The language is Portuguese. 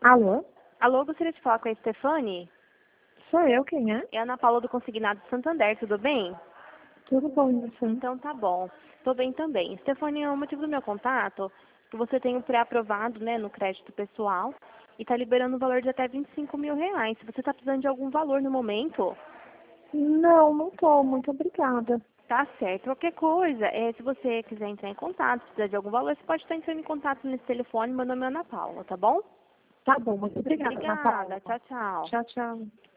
Alô? Alô, gostaria de falar com a Stefane? Sou eu, quem é? É a Ana Paula do Consignado Santander, tudo bem? Tudo bom, e você? Então tá bom. Tô bem também. Stefane, o motivo do meu contato é que você tem um pré-aprovado, né, no crédito pessoal e tá liberando um valor de até R$ 25.000. Se você tá precisando de algum valor no momento, Não, não tô, muito obrigada. tá certo. Qualquer coisa, se você quiser entrar em contato, se precisar de algum valor, você pode estar entrando em contato nesse telefone. Meu nome é Ana Paula, tá bom? Tá bom, muito obrigada, Ana Paula. Obrigada. Tchau, tchau. Tchau, tchau.